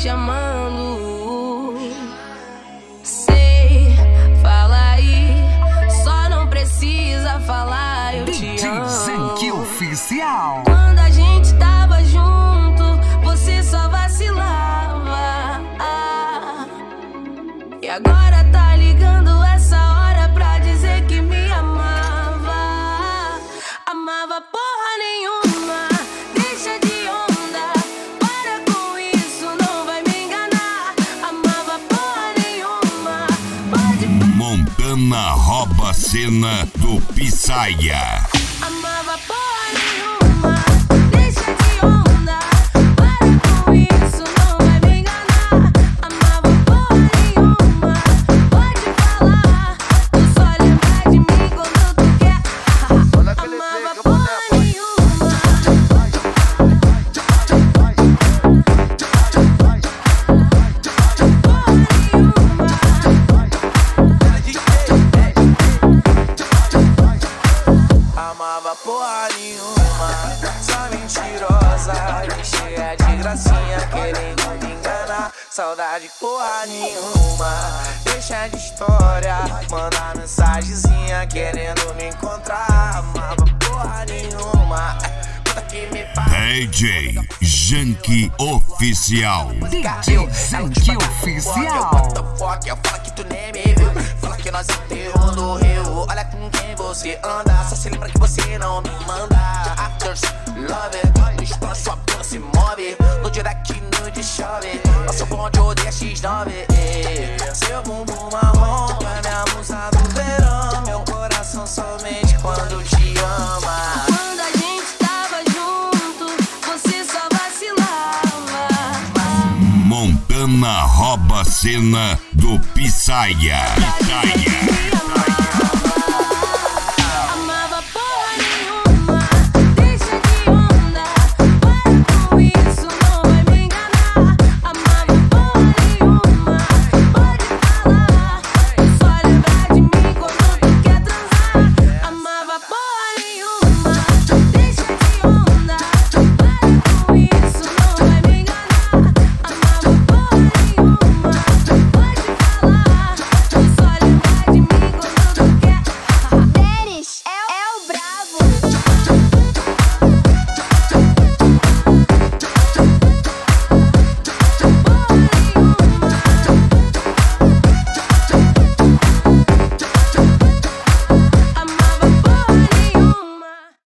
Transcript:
chamando. Sei, fala aí, só não precisa falar, eu te amo. Zanky Oficial. Quando a gente tava junto, você só vacilava. E agora tá ligando essa hora pra dizer que me amava. Amava porra nenhuma, deixa de onda, para com isso, não vai me enganar. Amava porra nenhuma, pode... Montana rouba a cena do Psyia. Amava porra nenhuma, deixa de onda, para com isso, não vai me enganar. Amava porra nenhuma, pode falar, tu só lembra de mim quando tu quer. Amava porra nenhuma. Amava porra nenhuma, só mentirosa, cheia de gracinha, querendo me enganar. Saudade porra nenhuma, deixa de história, manda mensagenzinha, querendo me encontrar. Amava porra nenhuma, puta que me pariu. DJ Zanky Oficial. DJ Zanky Oficial. Eu falo que tu nem me viu, fala que nós enterrou no rio. Olha com quem você anda, só se lembra que você não me manda. Actors, love it, escola sua bunda se move. No direct, no de chove, nosso bonde odeia X9. Seu bumbum marrom é minha musa do verão. Meu coração somente quando te ama. Quando a gente tava junto, você só vacilava. Montana rouba a cena do Psyia. Pra dizer que me